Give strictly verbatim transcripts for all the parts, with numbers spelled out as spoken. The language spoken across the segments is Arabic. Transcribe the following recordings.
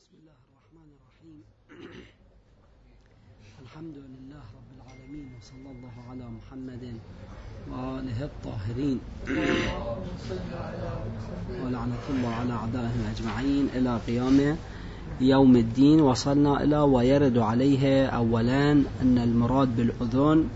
بسم الله الرحمن الرحيم. الحمد لله رب العالمين، وصلى الله على محمد وآله الطاهرين، ولعنة الله على أعدائهم أجمعين إلى قيام يوم الدين. وصلنا إلى ويرد عليه أولا أن المراد بالأذن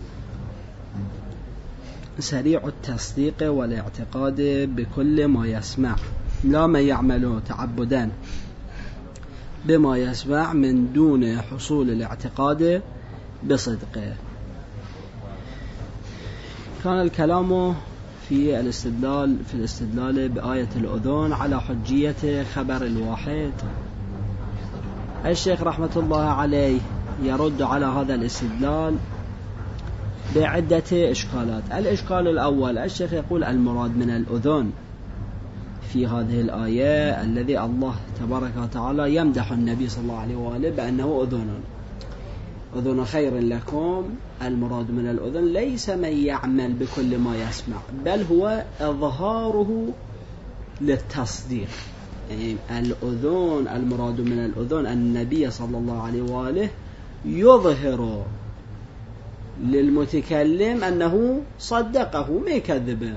سريع التصديق والاعتقاد بكل ما يسمع، لا ما يعمل تعبدا بما يسمع من دون حصول الاعتقاد بصدقه. كان الكلام في الاستدلال في الاستدلال بآية الأذن على حجية خبر الواحد. الشيخ رحمة الله عليه يرد على هذا الاستدلال بعدة إشكالات. الإشكال الأول، الشيخ يقول المراد من الأذن في هذه الآية الذي الله تبارك وتعالى يمدح النبي صلى الله عليه وآله بأنه أذن أذن خير لكم. المراد من الأذن ليس من يعمل بكل ما يسمع، بل هو إظهاره للتصديق. يعني الأذن المراد من الأذن النبي صلى الله عليه وآله يظهر للمتكلم أنه صدقه، ما يكذبه،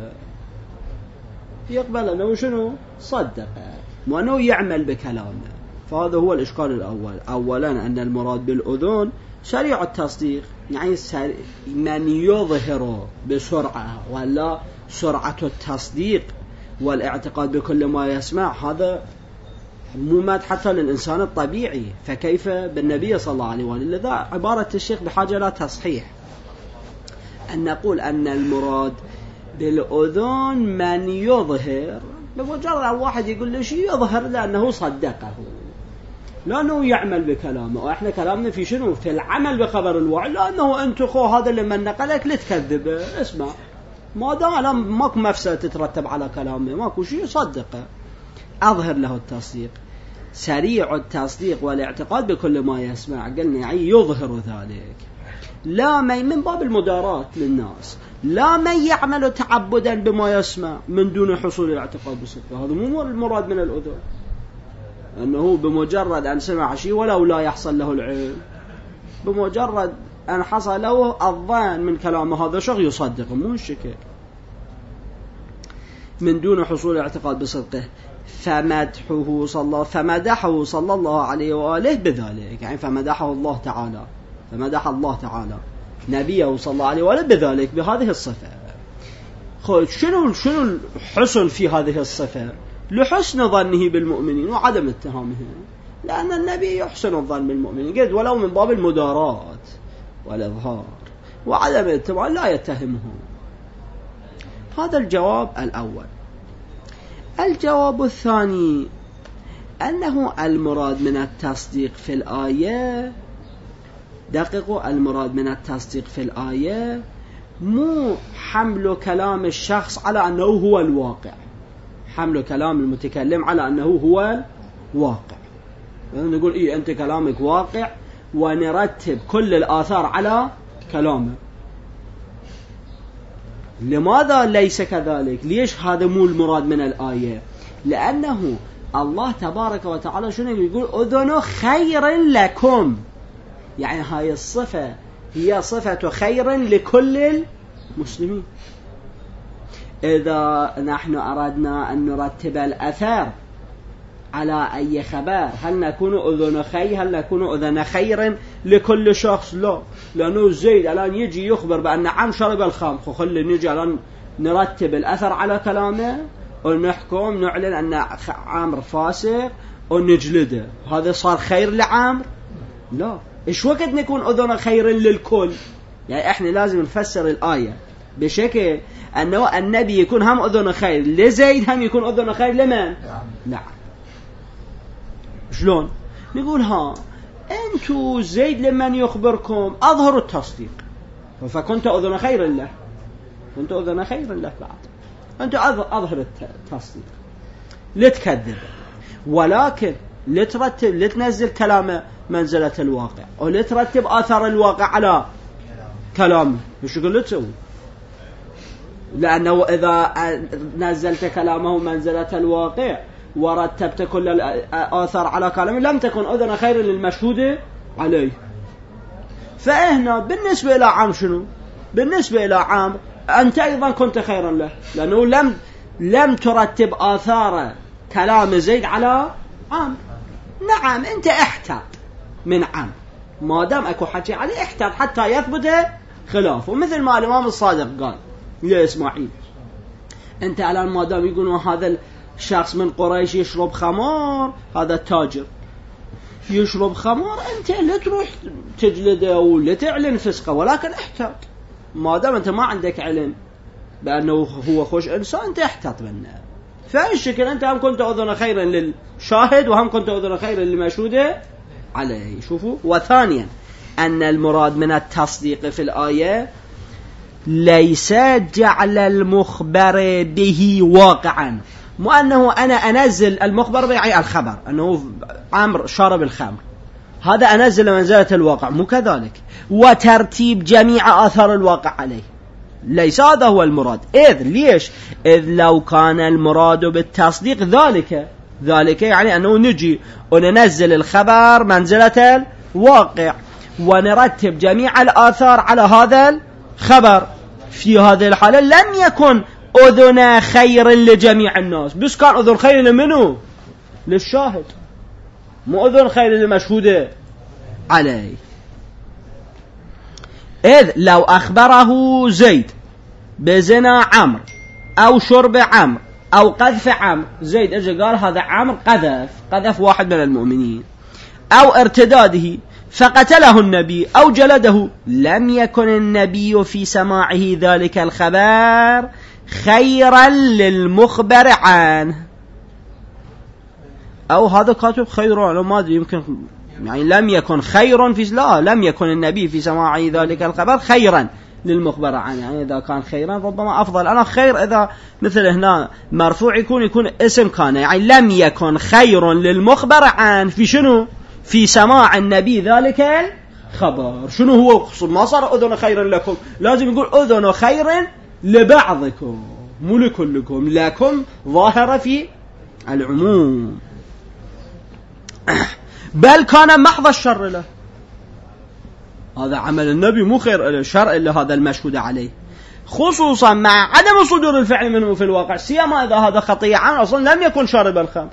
يقبل أنه شنو صدقه وأنه يعمل بكلامه. فهذا هو الإشكال الأول. أولا أن المراد بالأذن سريع التصديق، يعني من يظهر بسرعة، ولا سرعة التصديق والاعتقاد بكل ما يسمع. هذا مو حتى للإنسان الطبيعي، فكيف بالنبي صلى الله عليه وآله؟ لذا عبارة الشيخ بحاجة لا تصحيح أن نقول أن المراد بالأذن من يظهر، بمجرد واحد يقول له شيء يظهر لأنه صدقه، لأنه يعمل بكلامه. وإحنا كلامنا في شنو؟ في العمل بخبر الوعي، لأنه أنت خو هذا اللي من نقلك لتكذبه. اسمع، ما دام ماكو مفسدة تترتب على كلامه، ماكو شيء صدقه، أظهر له التصديق. سريع التصديق والاعتقاد بكل ما يسمع، قلنا يعني يظهر ذلك، لا من باب المداراة للناس، لا من يعمل تعبدا بما يسمع من دون حصول الاعتقاد بصدقه. هذا مو المراد من الأذن، أنه بمجرد أن سمع شيء ولو لا يحصل له العلم، بمجرد أن حصل له الظن من كلامه هذا شخص يصدقه، مو الشكل، من دون حصول الاعتقاد بصدقه. فمدحه صلى فمدحه صلى الله عليه وآله بذلك، يعني فمدحه الله تعالى، فمدح الله تعالى نبيه صلى الله عليه وآله بذلك، بهذه الصفة. شنو شنو الحسن في هذه الصفة؟ لحسن ظنه بالمؤمنين وعدم اتهامهم، لأن النبي يحسن الظن بالمؤمنين قد ولو من باب المداراة والإظهار، وعدم الاتهام لا يتهمهم. هذا الجواب الأول. الجواب الثاني أنه المراد من التصديق في الآية، دقيقوا، المراد من التصديق في الآية مو حمل كلام الشخص على أنه هو الواقع، حمل كلام المتكلم على أنه هو الواقع. نقول إيه أنت كلامك واقع، ونرتب كل الآثار على كلامه. لماذا ليس كذلك؟ ليش هذا مو المراد من الآية؟ لأنه الله تبارك وتعالى شنو يقول؟ أذن خير لكم، يعني هاي الصفة هي صفة خير لكل المسلمين. إذا نحن أردنا أن نرتب الأثر على أي خبر، هل نكون أذن خير هل نكون أذن خير لكل شخص؟ لا، لأنه زيد الآن يجي يخبر بأن عم شرب الخمر، خلي نجي الآن نرتب الأثر على كلامه ونحكم نعلن أن عمرو فاسق ونجلده، هذا صار خير لعمرو؟ لا. إيش وقت نكون أذن خير للكل؟ يعني إحنا لازم نفسر الآية بشكل أنه النبي يكون هم أذن خير لزيد، هم يكون أذن خير لمن؟ نعم. شلون؟ نقول ها أنتوا زيد لمن يخبركم أظهروا التصديق، فكنت أذن خير له، كنت أذن خير له بعد، أنتوا أظهر التصديق لتكذب، ولكن لترتب لتنزل كلامه منزلة الواقع، ولترتب آثار الواقع على كلامه. مش يقول تسوي؟ لأنه إذا نزلت كلامه منزلة الواقع ورتبت كل الآثار على كلامه لم تكن أذن خير للمشهود عليه. فهنا بالنسبة إلى عام شنو؟ بالنسبة إلى عام أنت أيضا كنت خيرا له، لأنه لم لم ترتب آثار كلام زيد على عام. نعم أنت احتاط من عام، ما دام أكو حكي عليه احتاط حتى يثبت خلافه، مثل ما الإمام الصادق قال يا إسماعيل أنت الآن ما دام يقولون هذا الشخص من قريش يشرب خمار، هذا التاجر يشرب خمار، أنت لا تروح تجلده ولا تعلن فسقه، ولكن احتاط ما دام أنت ما عندك علم بأنه هو خوش إنسان أنت احتاط منه. فالشكل أنت هم كنت أذن خيرا للشاهد وهم كنت أذن خيرا للمشهود عليه. شوفوا. وثانيا أن المراد من التصديق في الآية ليس جعل المخبر به واقعا، مو أنه أنا أنزل المخبر يعني الخبر أنه عمرو شارب الخمر، هذا أنزل منزلة الواقع، مو كذلك. وترتيب جميع آثار الواقع عليه، ليس هذا هو المراد. إذ ليش؟ إذ لو كان المراد بالتصديق ذلك ذلك يعني أنه نجي وننزل الخبر منزلة الواقع ونرتب جميع الآثار على هذا الخبر، في هذه الحالة لم يكن أذن خير لجميع الناس، بس كان أذن خير لمنه؟ للشاهد، مو أذن خير للمشهود عليه. إذ لو أخبره زيد بزنا عمرو أو شرب عمرو أو قذف عمرو، زيد أجي قال هذا عمرو قذف قذف واحد من المؤمنين، أو ارتداده فقتله النبي أو جلده، لم يكن النبي في سماعه ذلك الخبر خيرا للمخبر عنه. أو هذا كاتب خير، أنا ما أدري، يمكن يعني لم يكن خير في لا لم يكن النبي في سماعه ذلك الخبر خيرا للمخبر عنه، يعني إذا كان خيرا ربما أفضل. أنا خير إذا مثل هنا مرفوع يكون يكون اسم كان، يعني لم يكن خير للمخبر عنه في شنو؟ في سماع النبي ذلك الخبر. شنو هو؟ ما صار أذن خير لكم، لازم يقول أذن خير لبعضكم مو لكلكم، لكم ظاهرة في العموم. بل كان محض الشر له، هذا عمل النبي مو خير له، شر إلا هذا المشهود عليه، خصوصا مع عدم صدور الفعل منه في الواقع، سيما إذا هذا خطيئة عنه أصلا لم يكن شارب الخمر.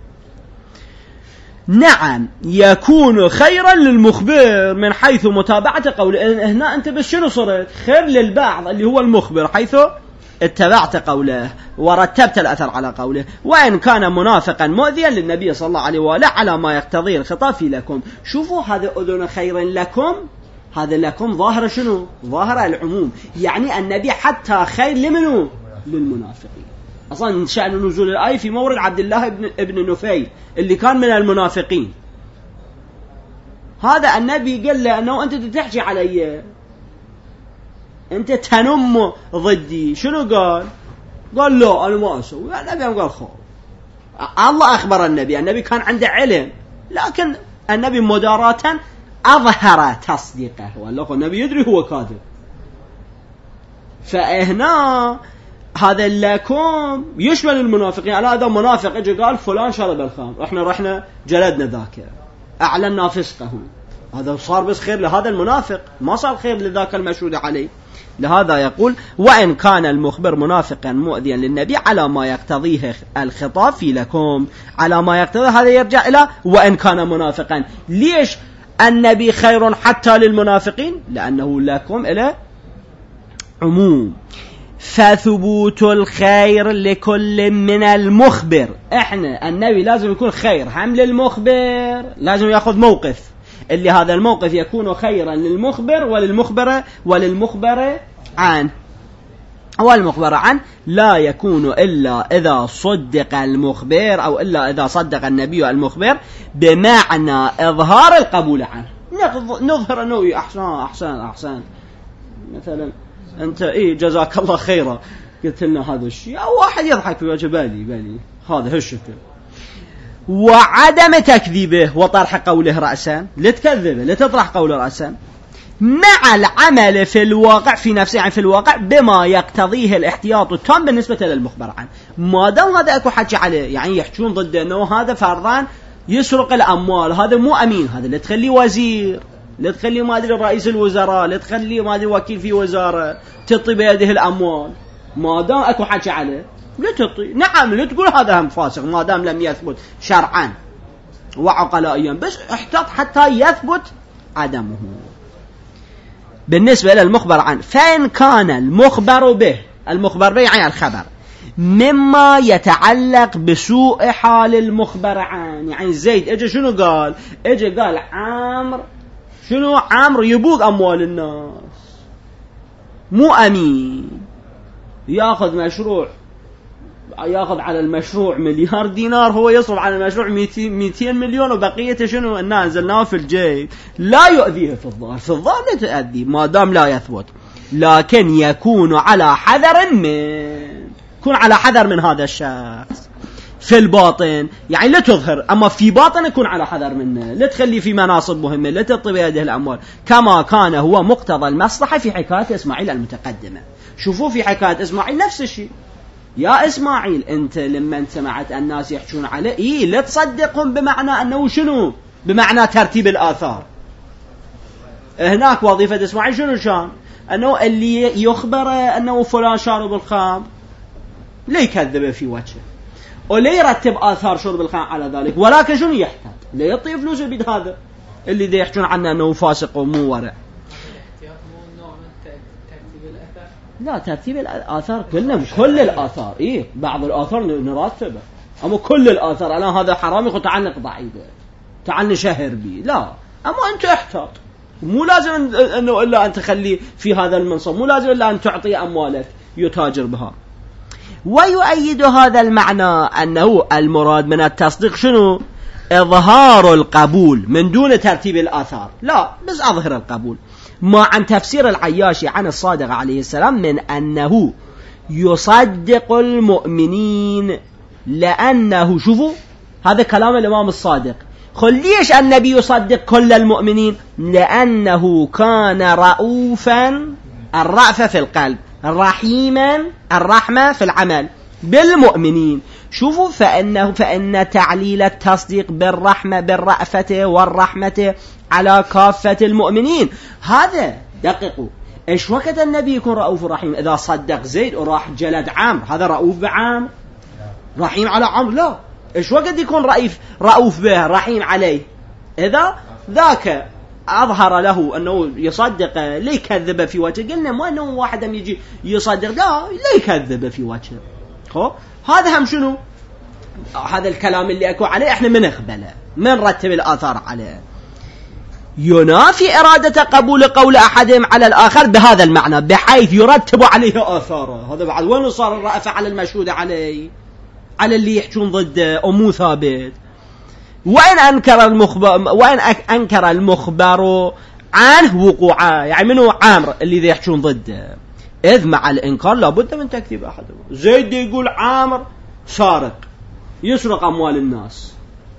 نعم يكون خيرا للمخبر من حيث متابعة قوله. هنا أنت بس شنو صرت؟ خير للبعض اللي هو المخبر، حيث اتبعت قوله ورتبت الأثر على قوله، وإن كان منافقا مؤذيا للنبي صلى الله عليه وآله على ما يقتضيه الخطاب في لكم. شوفوا هذا أذن خير لكم، هذا لكم ظاهر شنو؟ ظاهر العموم، يعني النبي حتى خير لمنه؟ للمنافقين. أصلا شأن نزول الآية في مورد عبد الله ابن, ابن نفيل اللي كان من المنافقين، هذا النبي قال له أنه أنت تحكي علي، أنت تنم ضدي. شنو قال؟ قال لا أنا ما أسوي. النبي قال خلاص، الله أخبر النبي، النبي كان عنده علم، لكن النبي مداراة أظهر تصديقه، والله النبي يدري هو كاذب. فهنا هذا لكم يشمل المنافقين. على هذا منافق اجى قال فلان شرب الخمر، احنا رحنا جلدنا ذاك، اعلنا فسقه، هذا صار بس خير لهذا المنافق، ما صار خير لذاك المشهود عليه. لهذا يقول وإن كان المخبر منافقا مؤذيا للنبي على ما يقتضيه الخطاب في لكم، على ما يقتضيه، هذا يرجع إلى وإن كان منافقا. ليش النبي خير حتى للمنافقين؟ لأنه لكم إلى عموم. فثبوت الخير لكل من المخبر، احنا النبي لازم يكون خير هم للمخبر، لازم يأخذ موقف اللي هذا الموقف يكون خيرا للمخبر وللمخبر وللمخبر عنه. والمخبر عنه لا يكون إلا إذا صدق المخبر أو إلا إذا صدق النبي المخبر، بمعنى إظهار القبول عنه، نظهر أنه أحسن أحسن أحسن مثلا أنت إيه جزاك الله خيرا قلت لنا هذا الشيء، أو واحد يضحك في وجه بالي بالي هذا هالشكل. وعدم تكذيبه وطرح قوله رأسا، لتكذبه لتطرح قوله رأسا، مع العمل في الواقع في نفسه، يعني في الواقع بما يقتضيه الاحتياط التام بالنسبة للمخبر عنه. ما دام هذا اكو حكي عليه، يعني يحجون ضده انه هذا فرضان يسرق الاموال، هذا مو امين، هذا اللي تخليه وزير، اللي تخليه ما ادري رئيس الوزراء، اللي تخليه ما ادري وكيل في وزارة، تعطي بيده الاموال. ما دام اكو حكي عليه لا تعطي. نعم لا تقول هذا هم فاسق ما دام لم يثبت شرعا وعقلائيا، بس احتاط حتى يثبت عدمه. بالنسبة للمخبر عنه، فإن كان المخبر به، المخبر به يعني الخبر، مما يتعلق بسوء حال المخبر عنه، يعني زيد اجى شنو قال؟ اجى قال عامر شنو؟ عامر يبوق أموال الناس، مو أمين، ياخذ مشروع، ياخذ على المشروع مليار دينار، هو يصرف على المشروع مئتين مليون وبقيته شنو؟ إننا نزلناه في الجيب. لا يؤذيه في الظاهر، في الظاهر لا تؤذي ما دام لا يثبت، لكن يكون على حذر من يكون على حذر من هذا الشخص. في الباطن يعني لا تظهر، أما في باطن يكون على حذر منه، لا تخلي في مناصب مهمة، لا تعطي بيده الأموال، كما كان هو مقتضى المصلحة في حكاية إسماعيل المتقدمة. شوفوا في حكاية إسماعيل نفس الشيء. يا إسماعيل أنت لما سمعت الناس يحجون عليه إيه لا تصدقهم بمعنى أنه شنو؟ بمعنى ترتيب الآثار. هناك وظيفة إسماعيل شنو شان؟ أنه اللي يخبر أنه فلان شارب الخام لا يكذب في وجهه ولا يرتب آثار شرب الخام على ذلك، ولكن شنو يحتاج؟ لا يعطي فلوس بيد هذا اللي دي يحجون عنه أنه فاسق ومو ورع. لا ترتيب الآثار كلنا، كل الآثار إيه، بعض الآثار نرتبه، أما كل الآثار أنا هذا حرام يقول تعال نقطع إيده، تعال نشهر به، لا. أما أنت احتاط، مو لازم أنه إلا أن تخلي في هذا المنصب، مو لازم إلا أن تعطي أموالك يتاجر بها. ويؤيد هذا المعنى أنه المراد من التصديق شنو؟ إظهار القبول من دون ترتيب الآثار، لا بس أظهر القبول. ما عن تفسير العياشي عن الصادق عليه السلام من أنه يصدق المؤمنين، لأنه شوفوا هذا كلام الإمام الصادق، قل ليش النبي يصدق كل المؤمنين؟ لأنه كان رؤوفا، الرأفة في القلب، رحيما، الرحمة في العمل بالمؤمنين. شوفوا فإنه فإن تعليل التصديق بالرحمة بالرأفة والرحمة على كافة المؤمنين. هذا دققوا، إيش وقت النبي يكون رؤوف رحيم؟ إذا صدق زيد وراح جلد عمرو، هذا رؤوف بعمرو رحيم على عمرو؟ لا. إيش وقت يكون رئيف رؤوف به رحيم عليه؟ إذا ذاك أظهر له أنه يصدق لا يكذب في وجهه. قلنا ما أنه واحد يجي يصدق لا لا يكذب في وجهه. خو هذا هم شنو؟ هذا الكلام اللي أكو عليه إحنا من نقبله، من رتب الآثار عليه. ينافي إرادة قبول قول أحدهم على الآخر بهذا المعنى، بحيث يرتب عليه آثاره. هذا بعد وين صار الرأفة على المشهود عليه، على اللي يحجون ضده أمو ثابت. وإن أنكر المخبر وإن أنكر المخبر عنه وقوعه، يعني منه عامر اللي ذي يحجون ضده، إذ مع الإنكار لابد من تكذيب أحدهم. زيد يقول عامر سارق يسرق أموال الناس،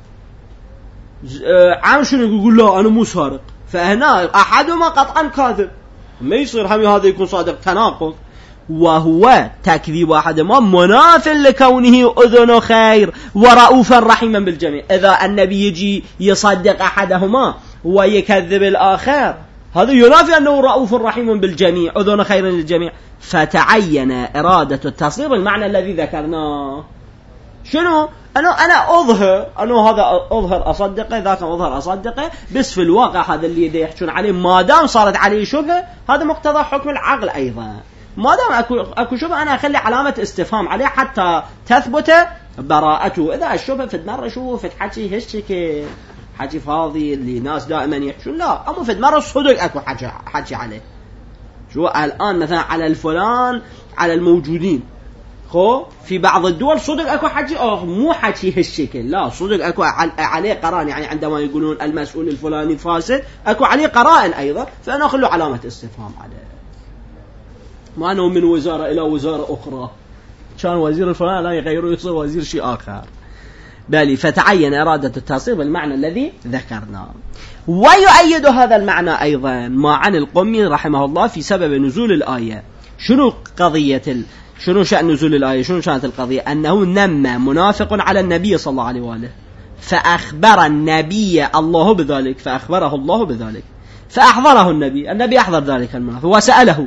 عامر شنو يقول لا أنا مو سارق، فهنا أحدهما قطعا كاذب، ما يصير هم هذا يكون صادق، تناقض. وهو تكذيب أحدهما مناف لكونه أذن خير ورؤوفا رحيما بالجميع. إذا النبي يجي يصدق أحدهما ويكذب الآخر، هذا ينافي أنه رؤوف رحيم بالجميع، أذن خير للجميع. فتعين إرادة التصديق المعنى الذي ذكرناه. شنو؟ أنا أنا أظهر أنه هذا أظهر أصدقه، ذاك أظهر أصدقه، بس في الواقع هذا اللي يحجون عليه ما دام صارت عليه شبهة، هذا مقتضى حكم العقل أيضا. ما دام أكو أكو شبهة أنا أخلي علامة استفهام عليه حتى تثبت براءته. إذا الشبهة في دمر شوف تحكي هالشكل حكي فاضي اللي ناس دائما يحجون، لا، أما في دمر الصدق أكو حكي حكي عليه. شو الآن مثلا على الفلان على الموجودين، خو في بعض الدول صدق أكو حكي أو مو حكي هالشكل، لا صدق أكو عليه قرائن، يعني عندما يقولون المسؤول الفلاني فاسد أكو عليه قرائن أيضا، فأنا أخلو علامة استفهام عليه. ما أنه من وزارة إلى وزارة أخرى، كان وزير الفلان لا يغيره يصير وزير شيء آخر. بل فتعين إرادة التصديق بالمعنى الذي ذكرناه. ويؤيد هذا المعنى أيضا ما عن القمي رحمه الله في سبب نزول الآية. شنو قضية ال... شنو شأن نزول الآية؟ شنو شأن القضية؟ أنه نمى منافق على النبي صلى الله عليه وآله فأخبر النبي الله بذلك، فأخبره الله بذلك، فأحضره النبي النبي أحضر ذلك المنافق وسأله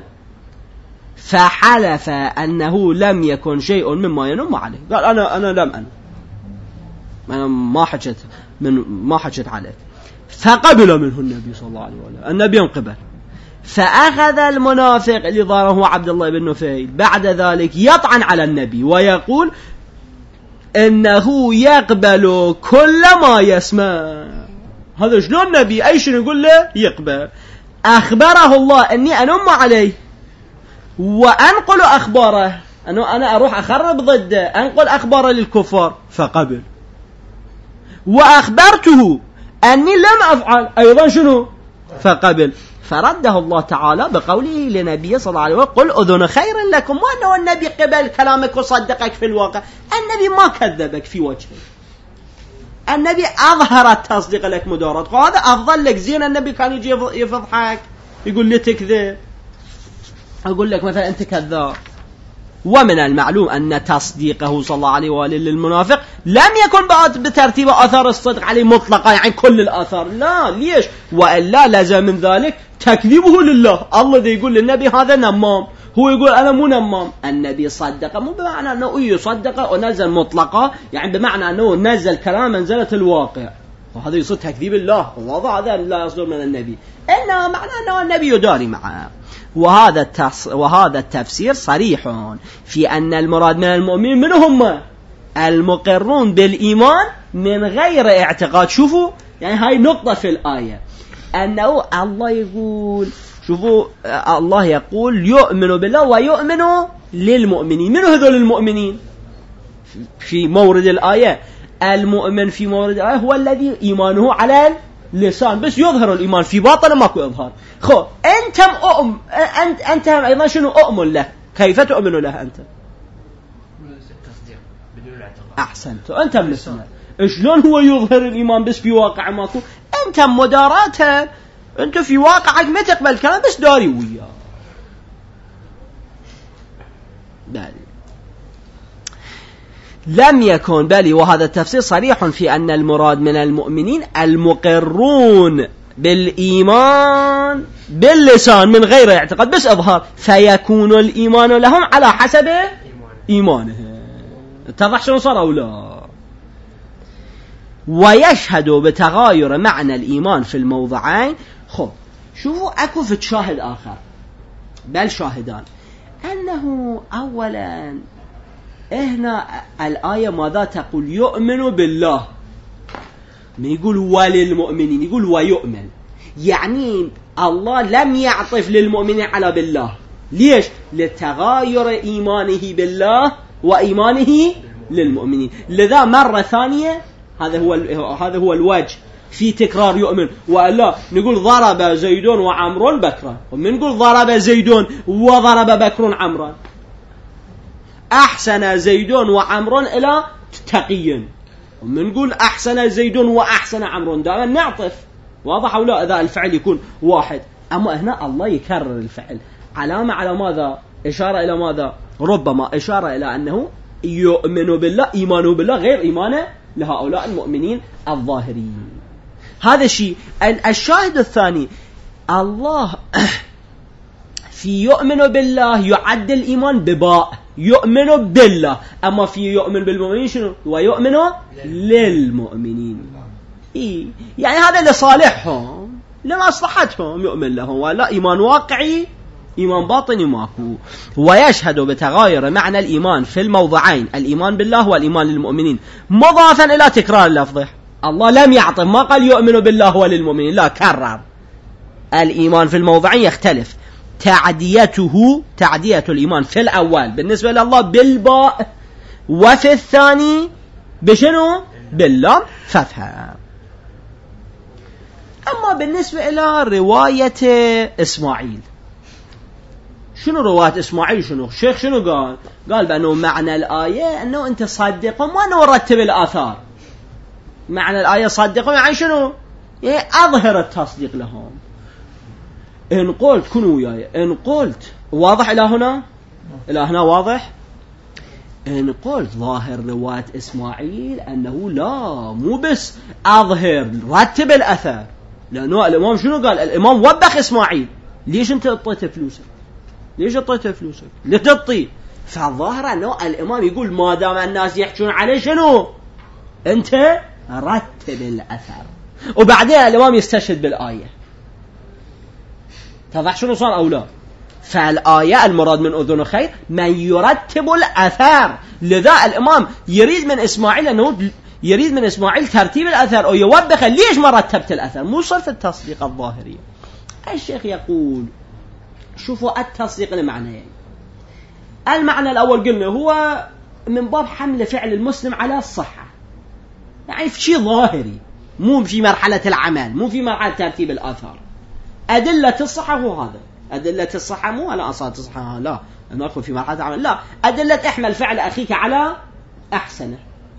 فحلف أنه لم يكن شيء مما ينم عليه، قال أنا أنا لم أنا أنا ما حكيت من ما حكيت عليك، فقبل منه النبي صلى الله عليه وآله، النبي انقبل. فأخذ المنافق اللي ظهره عبد الله بن نفيل بعد ذلك يطعن على النبي ويقول إنه يقبل كل ما يسمع. هذا شلون النبي أي شيء يقول له يقبل؟ أخبره الله أني أنم عليه وأنقل أخباره، أنه أنا أروح أخرب ضده، أنقل أخباره للكفار، فقبل. وأخبرته أني لم أفعل أيضا شنو؟ فقبل. فرده الله تعالى بقوله لنبيه صلى الله عليه وسلم قل أذن خير لكم، وأنه النبي قبل كلامك وصدقك في الواقع، النبي ما كذبك في وجهه، النبي أظهر التصديق لك مدارات، وهذا أفضل لك. زين النبي كان يجي يفضحك يقول لي تكذب، أقول لك مثلا أنت كذاب. ومن المعلوم أن تصديقه صلى الله عليه وآله للمنافق لم يكن بترتيب آثار الصدق عليه مطلقة، يعني كل الآثار، لا. ليش؟ وإلا لازم من ذلك تكذيبه لله. الله دي يقول للنبي هذا نمام، هو يقول أنا مو نمام. النبي صدق مو بمعنى أنه يصدق ونزل مطلقة، يعني بمعنى أنه نزل كلام منزلة الواقع، وهذا يصير تكذيب الله، وهذا هذا لا يصدر من النبي، إنما معنى أنه النبي يداري معه. وهذا التص... وهذا التفسير صريح في أن المراد من المؤمنين من هم؟ المقرون بالإيمان من غير اعتقاد. شوفوا يعني هاي نقطة في الآية، أنه الله يقول، شوفوا الله يقول يؤمن بالله ويؤمن للمؤمنين. من هذول المؤمنين في مورد الآية؟ المؤمن في مورد الآية هو الذي إيمانه على اللسان بس، يظهر الإيمان في باطن ماكو إظهار. خو أنت أؤمن، أنت أنت أيضا شنو أؤمن له؟ كيف تؤمن له أنت؟ أحسنت، أنت مسلم. شلون هو يظهر الإيمان بس في واقع ماكو؟ أنت مداراتها، أنت في واقعك ما تقبل كلام بس داري وياه. بالي لم يكن بل وهذا التفسير صريح في أن المراد من المؤمنين المقرون بالإيمان باللسان من غير اعتقاد بس إظهار، فيكون الإيمان لهم على حسب إيمانهم. اتضح شنو صار أو لا؟ ويشهد بتغاير معنى الإيمان في الموضعين. خب شوفوا أكو في شاهد آخر، بل شاهدان، أنه أولا هنا الآية ماذا تقول؟ يؤمن بالله، ما يقول وللمؤمنين، يقول ويؤمن، يعني الله لم يعطف للمؤمنين على بالله. ليش؟ لتغاير إيمانه بالله وإيمانه للمؤمنين. لذا مرة ثانية هذا هو هذا هو الوجه في تكرار يؤمن. ولا نقول ضرب زيد وعمر بكرا، ومن نقول ضرب زيد وضرب بكر عمرا، أحسن زيد وعمر إلى تقي، ومن نقول أحسن زيد وأحسن عمر، دائما نعطف. واضح أو لا؟ إذا الفعل يكون واحد. أما هنا الله يكرر الفعل، علامة على ماذا؟ إشارة إلى ماذا؟ ربما إشارة إلى أنه يؤمن بالله، إيمانه بالله غير إيمانه لهؤلاء المؤمنين الظاهرين. هذا الشيء. الشاهد الثاني، الله في يؤمن بالله يعد الإيمان بباء، يؤمن بالله. أما في يؤمن بالمؤمنين شنو؟ ويؤمن للمؤمنين. إيه؟ يعني هذا لصالحهم لمصلحتهم يؤمن لهم، ولا إيمان واقعي إيمان باطني ماكو. ويشهد بتغاير معنى الإيمان في الموضعين، الإيمان بالله والإيمان للمؤمنين، مضافا إلى تكرار اللفظ. الله لم يعطي، ما قال يؤمن بالله وللمؤمنين، لا، كرر. الإيمان في الموضعين يختلف، تعديته تعدية الإيمان في الأول بالنسبة لله بالباء، وفي الثاني بشنو؟ باللام. فافهم. أما بالنسبة إلى رواية إسماعيل، شنو رواية إسماعيل؟ شنو الشيخ شنو قال؟ قال بأنه معنى الآية أنه أنت صدق وما نرتب الآثار، معنى الآية صدقوا يعني شنو؟ يعني أظهر التصديق لهم. إن قلت كنوا وياي، إن قلت واضح إلى هنا؟ إلى هنا واضح؟ إن قلت ظاهر رواية إسماعيل أنه لا مو بس أظهر رتب الأثر، لأنه الإمام شنو قال؟ الإمام وبخ إسماعيل، ليش أنت اعطيته فلوسك؟ ليش اعطيته فلوسك؟ لتعطي. فالظاهر أنه الإمام يقول ما دام الناس يحجون عليه شنو؟ أنت رتب الأثر. وبعدين الإمام يستشهد بالآية. تضح شنو صار أو لا؟ فالآية المراد من أذن خير من يرتب الأثر. لذا الإمام يريد من إسماعيل أنه يريد من إسماعيل ترتيب الأثر أو يوبخ ليش ما رتبت الأثر، مو صرف التصديق الظاهرية. الشيخ يقول شوفوا التصديق لمعنيين. المعنى الأول قلنا هو من باب حمل فعل المسلم على الصحة، يعني في شيء ظاهري مو في مرحلة العمل، مو في مرحلة ترتيب الآثار. أدلة الصحة هو هذا. أدلة الصحة مو على أصالة الصحة، لا نأخذ في مرحلة العمل، لا أدلة احمل فعل أخيك على أحسنه.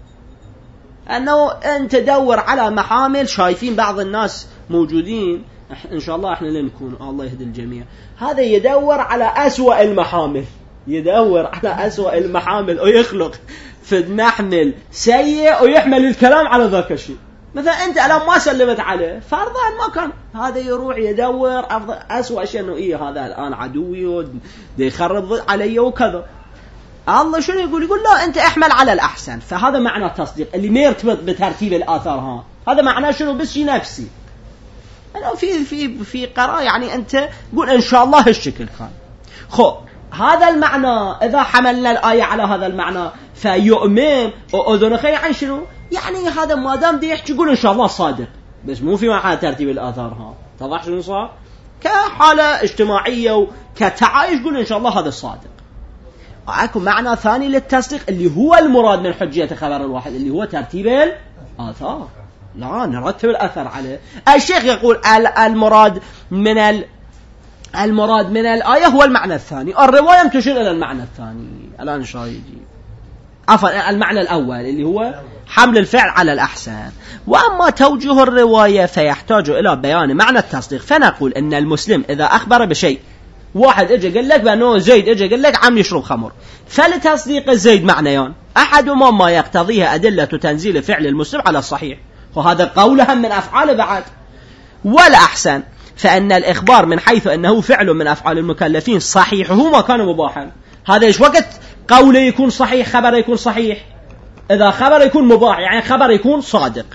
أنه أنت دور على محامل، شايفين بعض الناس موجودين إن شاء الله إحنا لنكون الله يهدي الجميع، هذا يدور على أسوأ المحامل، يدور على أسوأ المحامل ويخلق في محمل سيء ويحمل الكلام على ذاك الشيء. مثلا أنت الآن ما سلمت عليه فرضا ما كان، هذا يروح يدور أفضل أسوأ شيء إنه إيه هذا الآن عدوي ودي يخرب علي وكذا. الله شنو يقول؟ يقول لا أنت احمل على الأحسن. فهذا معنى التصديق اللي ما يرتبط بترتيب الآثار. ها هذا معناه شنو؟ بس شيء نفسي. أنا في في في قراءة يعني أنت قول إن شاء الله هالشكل كان. خو هذا المعنى إذا حملنا الآية على هذا المعنى فيؤمن وأذن خير عن شنو؟ يعني هذا ما دام دي يحكي يقول إن شاء الله صادق، بس مو في مرحلة ترتيب الآثار. ها تضح شنو صار؟ كحالة اجتماعية وكتعايش يقول إن شاء الله هذا صادق. أكو معنى ثاني للتصديق اللي هو المراد من حجية خبر الواحد اللي هو ترتيب الآثار. لا نرتب الأثر عليه. الشيخ يقول المراد من ال المراد من الآية هو المعنى الثاني، الرواية تشير إلى المعنى الثاني. الآن شايدي عفوا المعنى الأول اللي هو حمل الفعل على الأحسن. وأما توجيه الرواية فيحتاج إلى بيان معنى التصديق. فنقول إن المسلم إذا أخبر بشيء، واحد اجى قال لك بأنه زيد اجى قال لك عم يشرب خمر، فلتصديق الزيد معنيان، أحدهما ما يقتضيه أدلة تنزيل فعل المسلم على الصحيح، وهذا قولها من أفعال بعد. والأحسن فأن الإخبار من حيث أنه فعل من أفعال المكلفين صحيحه ما كان مباحا. هذا إيش وقت قوله يكون صحيح، خبر يكون صحيح؟ إذا خبر يكون مباح يعني خبر يكون صادق.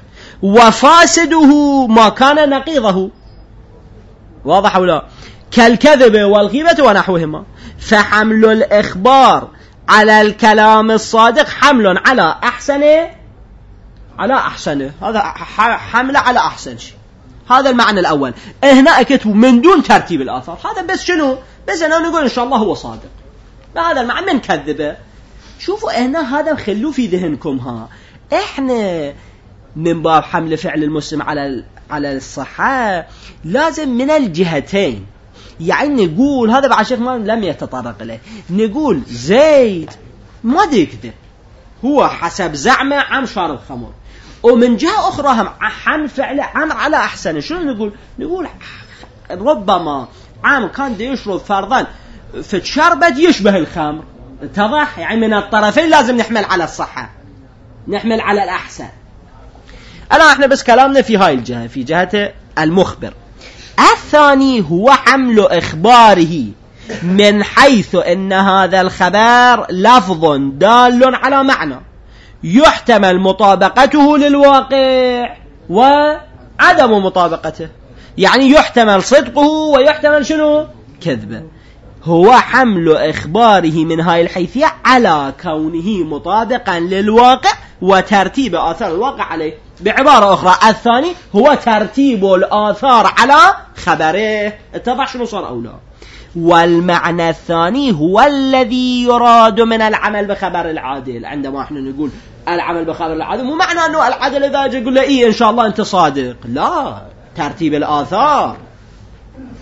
وفاسده ما كان نقيضه، واضح ولا؟ كالكذب والغيبة ونحوهما. فحمل الإخبار على الكلام الصادق حمل على أحسنه على أحسنه، هذا حمل على أحسن شيء. هذا المعنى الأول. هنا كتبوا من دون ترتيب الآثار، هذا بس شنو؟ بس أنا نقول إن شاء الله هو صادق، هذا المعنى من كذبه. شوفوا هنا هذا خلوه في ذهنكم. ها إحنا من باب حمل فعل المسلم على على الصحة لازم من الجهتين، يعني نقول هذا بعد شيخ ما لم يتطرق إليه، نقول زيد ما يكذب، هو حسب زعمه عم شارب خمر، ومن جهة أخرى هم حمل فعل عم على أحسن. شنو نقول؟ نقول ربما عام كان دي يشرب فرضا في شربة يشبه الخمر، اتضح؟ يعني من الطرفين لازم نحمل على الصحة، نحمل على الأحسن. الآن احنا بس كلامنا في هاي الجهة، في جهة المخبر. الثاني هو حمل إخباره من حيث أن هذا الخبر لفظ دال على معنى يحتمل مطابقته للواقع وعدم مطابقته، يعني يحتمل صدقه ويحتمل شنو؟ كذبه. هو حمل إخباره من هاي الحيثية على كونه مطابقا للواقع وترتيب آثار الواقع عليه. بعبارة أخرى الثاني هو ترتيب الآثار على خبره. اتضح شنو صار أو لا؟ والمعنى الثاني هو الذي يراد من العمل بخبر العادل. عندما احنا نقول العمل بخبر العادل مو معنى أنه العادل إذا جاء يقول له إيه إن شاء الله أنت صادق، لا، ترتيب الآثار.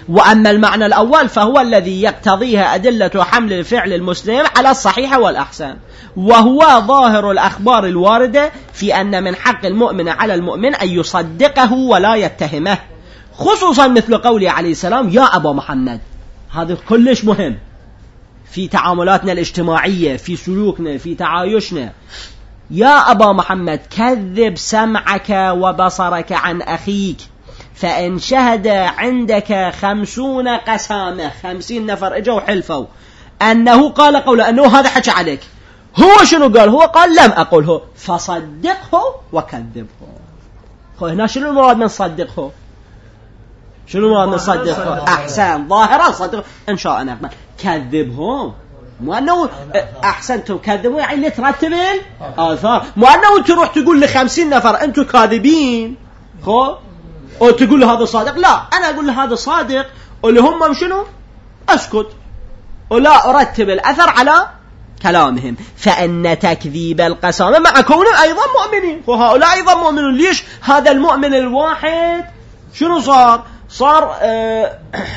وأما المعنى الأول فهو الذي يقتضيها أدلة حمل الفعل المسلم على الصحيح والأحسن، وهو ظاهر الأخبار الواردة في أن من حق المؤمن على المؤمن أن يصدقه ولا يتهمه، خصوصا مثل قوله عليه السلام يا أبا محمد. هذا كلش مهم في تعاملاتنا الاجتماعية، في سلوكنا، في تعايشنا. يا أبا محمد كذب سمعك وبصرك عن أخيك فإن شهد عندك خمسون قسامة، خمسين نفر اجوا حلفوا أنه قال قوله، أنه هذا حكى عليك، هو شنو قال؟ هو قال لم أقوله، فصدقه وكذبه. هنا شنو المراد من صدقه؟ شنو المراد من صدقه؟ أحسن، ظاهرا صدقه، إن شاء نقبل. كذبهم، مو أنه أحسنتم كذبوا يعني لترتب الآثار، مو أنه تروح تقول لخمسين نفر أنتم كاذبين خو أو تقول له هذا صادق. لا، أنا أقول له هذا صادق واللي هم شنو أسكت ولا أرتب الأثر على كلامهم. فإن تكذيب القسامة مع كونهم أيضا مؤمنين، وهؤلاء أيضا مؤمنون. ليش؟ هذا المؤمن الواحد شنو صار؟ صار آه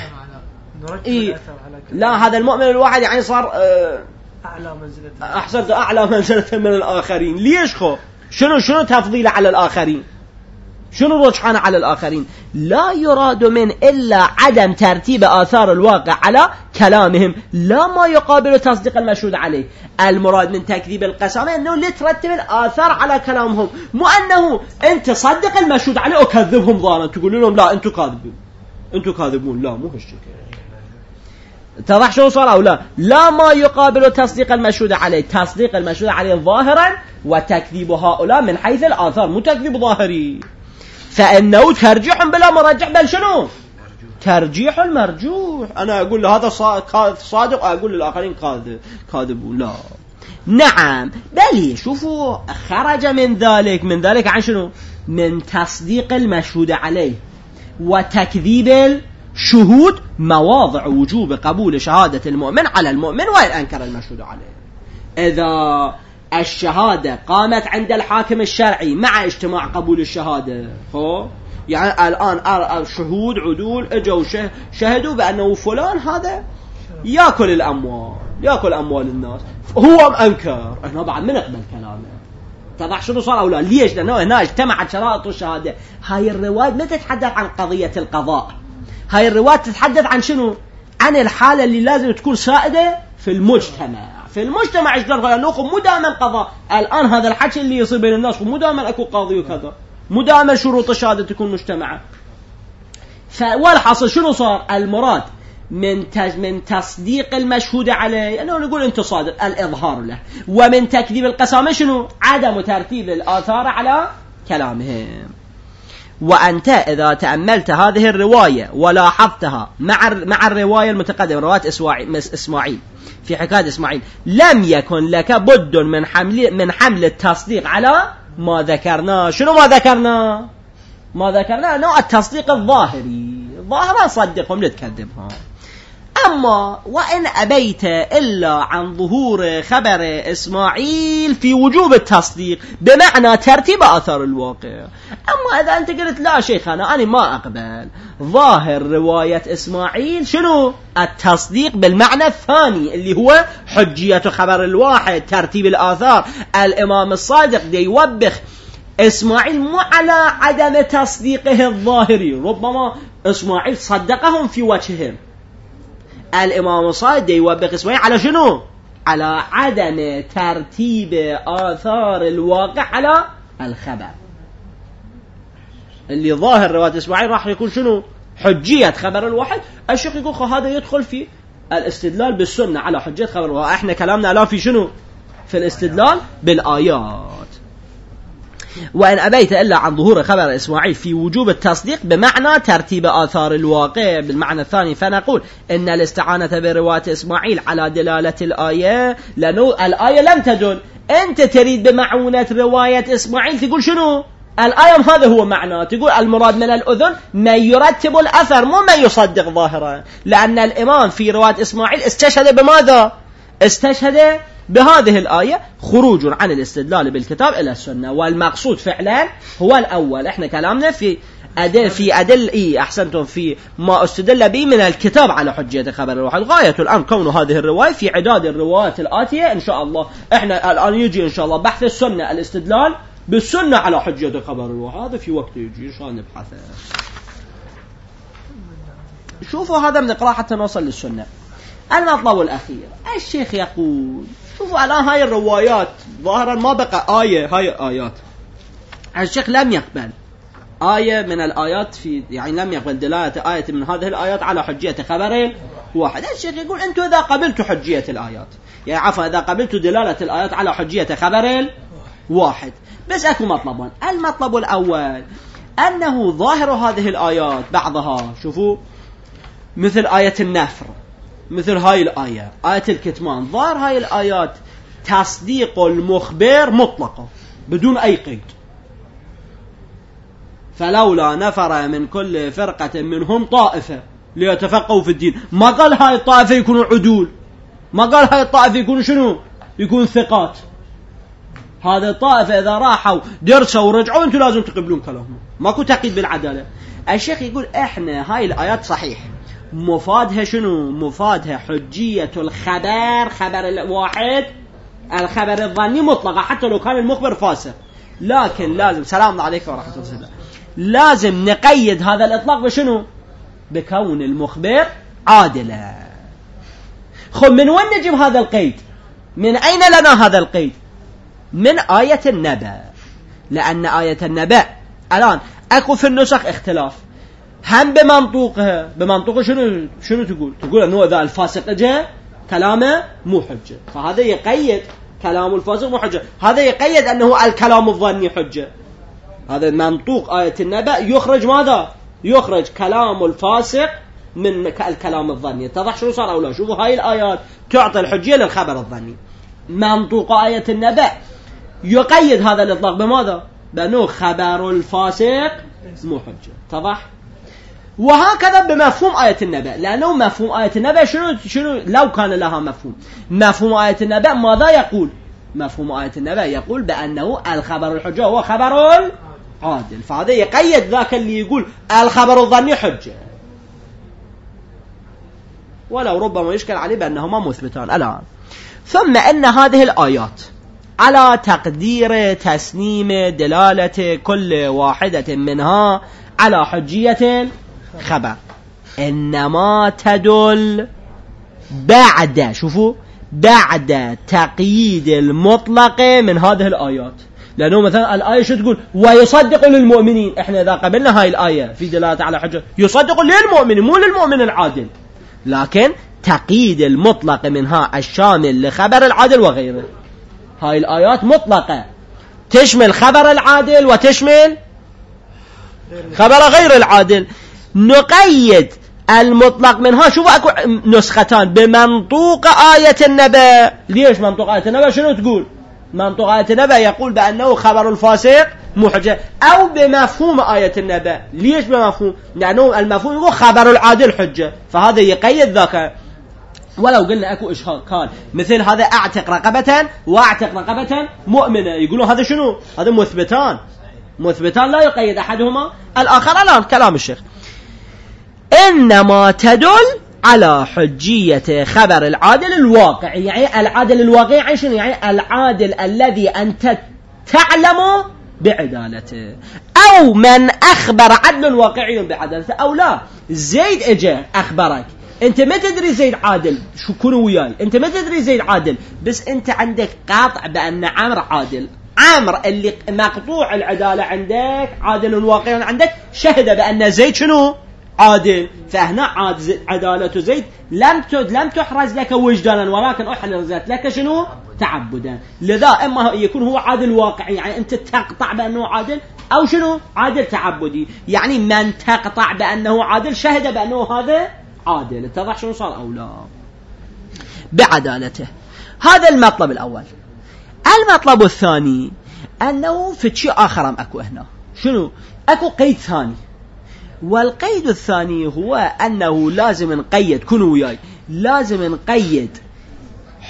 إيه لا، هذا المؤمن الواحد يعني صار آه أعلى منزلة، أحسنت، أعلى منزلة من الآخرين. ليش خو؟ شنو شنو تفضيله على الآخرين؟ شنو رجحانه على الآخرين؟ لا يراد من إلا عدم ترتيب آثار الواقع على كلامهم، لا ما يقابل تصديق المشهود عليه. المراد من تكذيب القسامة أنه لترتب الآثار على كلامهم، مو أنه أنت صدق المشهود عليه وكذبهم ظاهرا تقول لهم لا أنتوا كاذبون، أنتوا كاذبون. لا، مو هالشيء. اتضح شو صار أو لا؟ لا ما يقابل تصديق المشهود عليه، تصديق المشهود عليه ظاهرا وتكذيب هؤلاء من حيث الآثار، مو تكذيب ظاهري. فإنه ترجيح بلا مرجح، بل شنو؟ ترجيح المرجوح. أنا أقول له هذا صادق، أقول للآخرين كاذب كاذبون. لا، نعم، بل شوفوا خرج من ذلك من ذلك عن شنو؟ من تصديق المشهود عليه وتكذيب الشهود مواضع وجوب قبول شهادة المؤمن على المؤمن وإن أنكر المشهود عليه. إذا الشهادة قامت عند الحاكم الشرعي مع اجتماع قبول الشهادة، هو يعني الآن الشهود عدول اجوا شهدوا بأنه فلان هذا يأكل الأموال يأكل أموال الناس، هو أنكر، هنا بعد من نقبل كلامه. تضح شنو صار أولا؟ ليش؟ لأنه هنا اجتمعت شرائط الشهادة. هاي الرواية ما تتحدث عن قضية القضاء، هاي الرواية تتحدث عن شنو؟ عن الحالة اللي لازم تكون سائدة في المجتمع. في المجتمع ايش قال؟ انه مو دائما قضاء. الان هذا الحكي اللي يصير بين الناس مو دائما اكو قاضي وكذا، مو دائما شروط الشهاده تكون مجتمعه. فالحاصل شنو صار؟ المراد من من تصديق المشهود عليه انه نقول انت صادق، الاظهار له، ومن تكذيب القسامه شنو؟ عدم ترتيب الاثار على كلامهم. وأنت إذا تأملت هذه الرواية ولاحظتها مع مع الرواية المتقدمة، رواية إسماعيل في حكاية إسماعيل، لم يكن لك بد من حمل من حمل التصديق على ما ذكرنا. شنو ما ذكرنا؟ ما ذكرنا نوع التصديق الظاهري، ظاهرا صدقهم لتكذبهم. أما وإن أبيت إلا عن ظهور خبر إسماعيل في وجوب التصديق بمعنى ترتيب آثار الواقع. أما إذا أنت قلت لا شيخنا أنا ما أقبل ظاهر رواية إسماعيل شنو؟ التصديق بالمعنى الثاني اللي هو حجية خبر الواحد، ترتيب الآثار. الإمام الصادق دي يوبخ إسماعيل مو على عدم تصديقه الظاهري، ربما إسماعيل صدقهم في وجههم. الإمام الصادق يوبخ إسماعيل على شنو؟ على عدم ترتيب آثار الواقع على الخبر. اللي ظاهر رواية إسماعيل راح يكون شنو؟ حجية خبر الواحد. الشيخ يقول هذا يدخل في الاستدلال بالسنة على حجية خبر الواحد. احنا كلامنا الآن في شنو؟ في الاستدلال بالآيات. وإن أبيت إلا عن ظهور خبر إسماعيل في وجوب التصديق بمعنى ترتيب آثار الواقع بالمعنى الثاني، فنقول إن الاستعانة برواية إسماعيل على دلالة الآية، لأنه الآية لم تدل. أنت تريد بمعونة رواية إسماعيل تقول شنو؟ الآية هذا هو معنى، تقول المراد من الأذن من يرتب الأثر مو من يصدق ظاهرا، لأن الإمام في رواية إسماعيل استشهد بماذا؟ استشهد بهذه الآية خروج عن الاستدلال بالكتاب إلى السنة، والمقصود فعلا هو الأول. احنا كلامنا في أدل في أدل إيه أحسنتم في ما استدل به من الكتاب على حجية خبر الواحد. غاية الآن كون هذه الرواية في عداد الروايات الآتية إن شاء الله. إحنا الآن يجي إن شاء الله بحث السنة، الاستدلال بالسنة على حجية خبر الواحد، هذا في وقت يجي إن شاء الله نبحثه. شوفوا هذا بنقرأ حتى نوصل للسنة. المطلب الأخير الشيخ يقول شوفوا الآن هاي الروايات ظاهرا ما بقى آية، هاي آيات الشيخ لم يقبل آية من الآيات في يعني لم يقبل دلالة آية من هذه الآيات على حجية خبر واحد. الشيخ يقول أنتم إذا قبلتوا حجية الآيات يعني عفوا إذا قبلتوا دلالة الآيات على حجية خبر واحد بس أكو مطلبان. المطلب الأول أنه ظاهر هذه الآيات بعضها شوفوا مثل آية النفر، مثل هاي الآية آية الكتمان، ظاهر هاي الآيات تصديق المخبر مطلقة بدون أي قيد. فلولا نفر من كل فرقة منهم طائفة ليتفقهوا في الدين، ما قال هاي الطائفة يكونوا عدول، ما قال هاي الطائفة يكونوا شنو، يكون ثقات. هذا الطائفة إذا راحوا درسوا ورجعوا أنتوا لازم تقبلون كلامهم، ماكو تقييد بالعدالة. الشيخ يقول إحنا هاي الآيات صحيح مفادها شنو، مفادها حجية الخبر، خبر الواحد الخبر الظني مطلقة حتى لو كان المخبر فاسق، لكن لازم سلام عليكم ورحمة الله وبركاته لازم نقيد هذا الإطلاق بشنو، بكون المخبر عادلا. خب من وين نجيب هذا القيد، من أين لنا هذا القيد؟ من آية النبأ، لأن آية النبأ الآن أكو في النسخ اختلاف هم بمنطوقها، بمنطوق شنو شنو تقول، تقول أنه إذا الفاسق جاء كلامه مو حجة، فهذا يقيد كلام الفاسق مو حجة، هذا يقيد أنه الكلام الظني حجة. هذا منطوق آية النبأ يخرج ماذا، يخرج كلام الفاسق من الكلام الظني. اتضح شو صار أو لا؟ شوفوا هاي الآيات تعطي الحجية للخبر الظني. منطوق آية النبأ يقيد هذا الإطلاق بماذا، بأنه خبر الفاسق مو حجة. اتضح؟ وهكذا بمفهوم آية النبأ، لأنه مفهوم آية النبأ شنو شنو لو كان لها مفهوم، مفهوم آية النبأ ماذا يقول؟ مفهوم آية النبأ يقول بأنه الخبر الحجة هو خبر عادل، فهذا يقيد ذاك اللي يقول الخبر الظني حجة، ولو ربما يشكل عليه بأنهما مثبتان الآن. ثم أن هذه الآيات على تقدير تسليم دلالة كل واحدة منها على حجية خبر إنما تدل بعد شوفوا بعد تقييد المطلق من هذه الآيات. لأنه مثلا الآية شو تقول، ويصدق للمؤمنين، إحنا إذا قبلنا هاي الآية في دلالة على حجة يصدق للمؤمن مو للمؤمن العادل، لكن تقييد المطلق منها الشامل لخبر العادل وغيره. هاي الآيات مطلقة تشمل خبر العادل وتشمل خبر غير العادل، نقيد المطلق منها. شوفوا أكو نسختان بمنطوق آية النبأ. ليش منطوق آية النبأ شنو تقول؟ منطوق آية النبأ يقول بأنه خبر الفاسق مو حجة، أو بمفهوم آية النبأ. ليش بمفهوم؟ لأنه المفهوم يقول خبر العادل حجة، فهذا يقيد ذاك. ولو قلنا أكو إشكال مثل هذا أعتق رقبة وأعتق رقبة مؤمنة، يقولون هذا شنو؟ هذا مثبتان، مثبتان لا يقيد أحدهما الآخر. الآن كلام الشيخ إنما تدل على حجية خبر العادل الواقعي، يعني العادل الواقعي يعني شنو؟ يعني العادل الذي أنت تعلم بعدالته، أو من أخبر عدل واقعي بعدالته أو لا. زيد إجا أخبرك، أنت ما تدري زيد عادل، شو كونوا وياي، أنت ما تدري زيد عادل، بس أنت عندك قاطع بأن عمرو عادل، عمرو اللي مقطوع العدالة عندك عادل واقعي عندك، شهد بأن زيد شنو؟ عادل. فهنا عدالة زيد لم لم تحرز لك وجدانا، ولكن أحرزت لك شنو؟ تعبدا. لذا إما يكون هو عادل واقعي يعني أنت تقطع بأنه عادل، أو شنو؟ عادل تعبدي، يعني من تقطع بأنه عادل شهد بأنه هذا عادل. اتضح شنو صار أو لا؟ بعدالته. هذا المطلب الأول. المطلب الثاني أنه في شيء آخر أكو هنا، شنو؟ أكو قيد ثاني، والقيد الثاني هو أنه لازم نقيد، كونوا وياي، لازم نقيد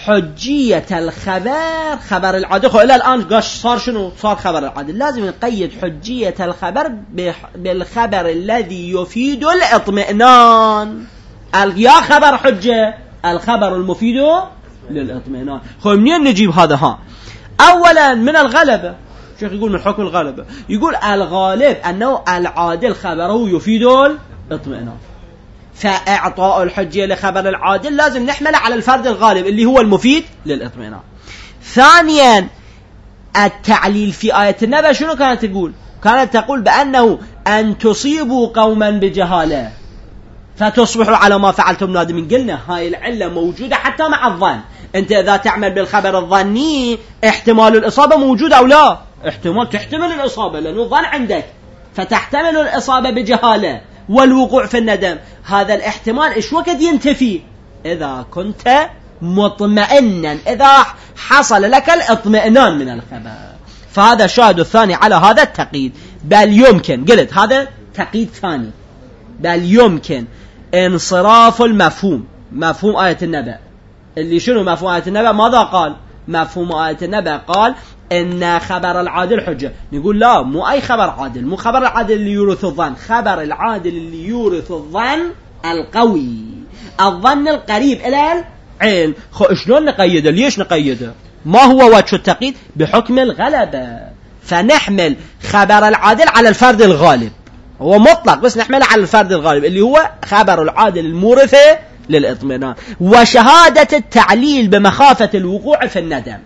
حجية الخبر خبر العادل. خو إلى الآن قاش صار شنو؟ صار خبر العادل. لازم نقيد حجية الخبر بالخبر الذي يفيد الاطمئنان. يا خبر حجة الخبر المفيد للاطمئنان. خو منين نجيب هذا؟ ها أولا من الغلبة. شيخ يقول من حكم الغلبة، يقول الغالب أنه العادل خبره يفيد الاطمئنان، فإعطاء الحجية لخبر العادل لازم نحمله على الفرد الغالب اللي هو المفيد للاطمئنان. ثانيا التعليل في آية النبأ شنو كانت تقول؟ كانت تقول بأنه أن تصيبوا قوما بجهالة فتصبحوا على ما فعلتم نادمين. قلنا هاي العلة موجودة حتى مع الظن. أنت إذا تعمل بالخبر الظني احتمال الإصابة موجود أو لا؟ احتمال تحتمل الإصابة لأنه الظن عندك، فتحتمل الإصابة بجهالة والوقوع في الندم. هذا الاحتمال إيش وقت ينتفي؟ إذا كنت مطمئنا، إذا حصل لك الاطمئنان من الخبر. فهذا الشاهد الثاني على هذا التقييد. بل يمكن، قلت هذا تقييد ثاني، بل يمكن انصراف المفهوم، مفهوم آية النبأ. اللي شنو مفهوم آية النبأ؟ ماذا قال؟ مفهوم آية النبأ قال إن خبر العادل حجة. نقول لا، مو أي خبر عادل، مو خبر العادل اللي يورث الظن، خبر العادل اللي يورث الظن القوي، الظن القريب إلى العلم. خو شلون نقيده؟ ليش نقيده؟ ما هو وجه التقييد؟ بحكم الغلبة. فنحمل خبر العادل على الفرد الغالب، هو مطلق بس نحمله على الفرد الغالب اللي هو خبر العادل المورث للإطمئنان. وشهادة التعليل بمخافة الوقوع في الندم.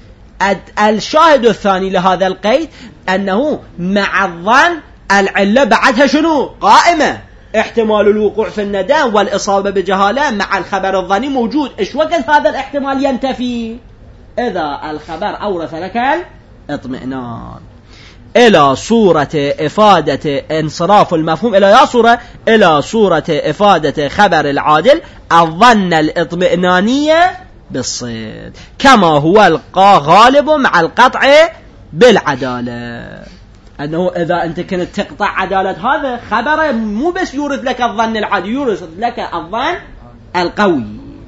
الشاهد الثاني لهذا القيد أنه مع الظن العلة بعدها شنو؟ قائمة. احتمال الوقوع في الندم والإصابة بجهالة مع الخبر الظني موجود. إيش وقت هذا الاحتمال ينتفي؟ إذا الخبر أورث لك الاطمئنان. إلى صورة إفادة انصراف المفهوم إلى يا صورة إلى صورة إفادة خبر العادل الظن الاطمئنانية بالصدق، كما هو غالب مع القطع بالعدالة. أنه إذا أنت كنت تقطع عدالة هذا خبر مو بس يورث لك الظن العادي، يورث لك الظن القوي.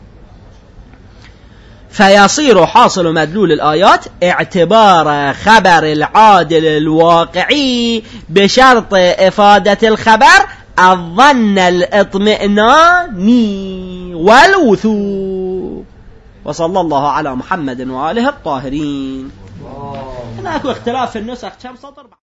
فيصير حاصل مدلول الآيات اعتبار خبر العادل الواقعي بشرط إفادة الخبر الظن الاطمئناني والوثوق. وصلى الله على محمد وآله الطاهرين. هناك اختلاف في النسخ كم سطر.